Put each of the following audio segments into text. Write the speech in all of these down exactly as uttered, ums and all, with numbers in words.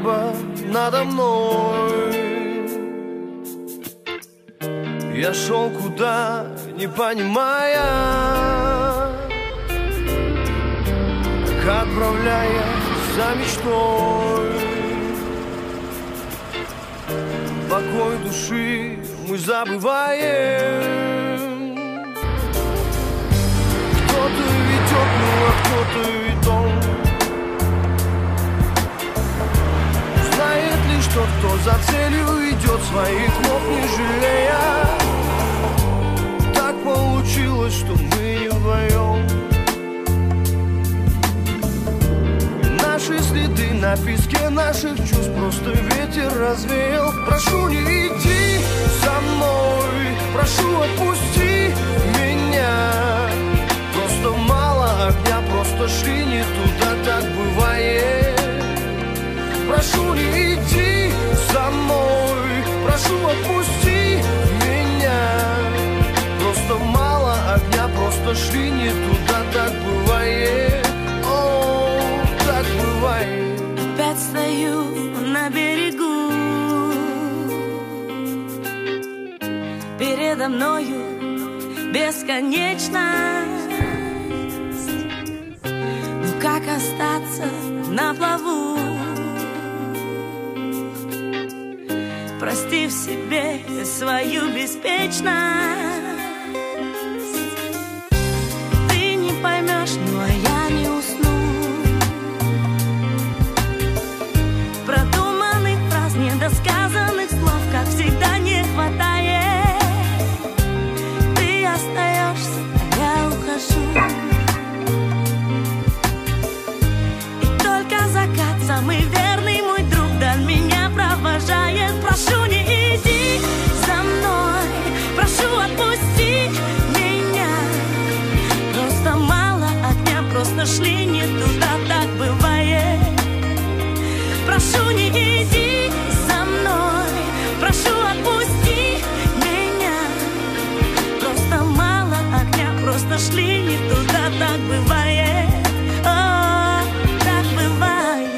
небо надо мной. Я шел куда, не понимая, как отправляясь за мечтой. Покой души мы забываем. Кто-то ведет, ну а кто-то ведь он. Знает лишь тот, кто за целью идет, своих ног не жалея. Так получилось, что мы не вдвоем. Наши следы на песке наших чувств просто ветер развеял. Прошу, не иди за мной, прошу, отпусти меня. Просто мало огня, просто шли не туда, так бывает. Прошу, не иди за мной, прошу, отпусти меня. Просто мало огня, просто шли не туда, так бывает. Опять стою на берегу, передо мною бесконечность. Ну как остаться на плаву, простив себе свою беспечность? Ты не поймешь, ну а я не усну. Продуманных фраз, недосказанных слов, как всегда, не хватает. Ты остаешься, а я ухожу. И только закат, самый верный мой друг, вдаль меня провожает. Прошу, не иди за мной, прошу, отпусти меня. Просто мало огня, просто шли не туда, так бывает. Прошу, не иди за мной, прошу, отпусти меня. Просто мало огня, просто шли не туда, так бывает. О, так бывает.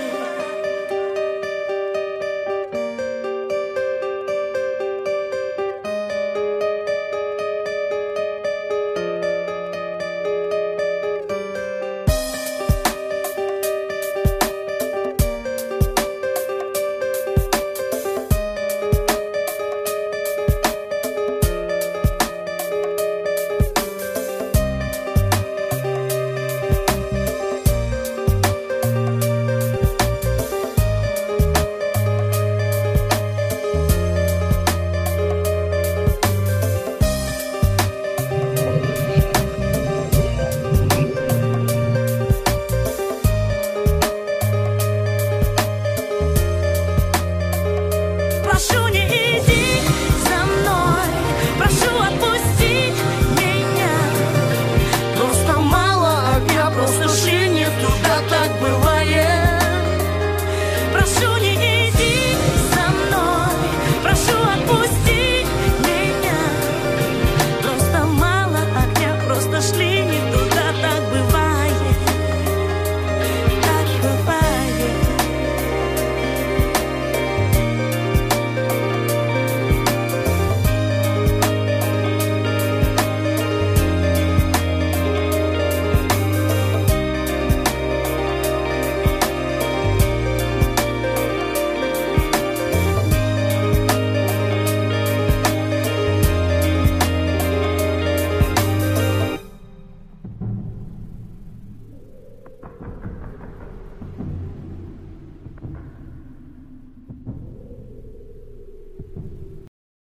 Прошу,